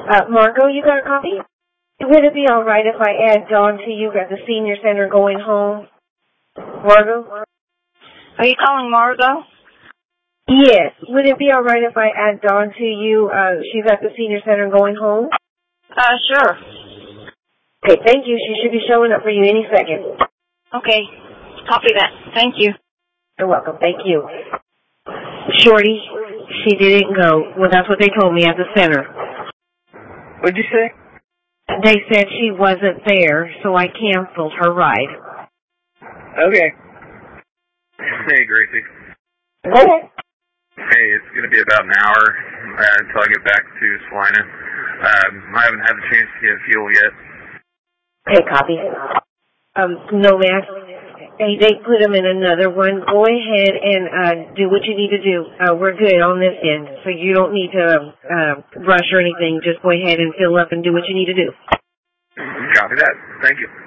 Margot, you got a copy? Would it be all right if I add Dawn to you at the senior center going home? Margot? Are you calling Margot? Yes. Would it be all right if I add Dawn to you? She's at the senior center going home? Sure. Okay, thank you. She should be showing up for you any second. Okay. Copy that. Thank you. You're welcome. Thank you. Shorty, she didn't go. Well, that's what they told me at the center. What'd you say? They said she wasn't there, so I canceled her ride. Okay. Hey, Gracie. Okay. Hey, it's going to be about an hour until I get back to Salina. I haven't had a chance to get fuel yet. Okay, copy. No, Max. Hey, they put them in another one. Go ahead and do what you need to do. We're good on this end, so you don't need to rush or anything. Just go ahead and fill up and do what you need to do. Copy that. Thank you.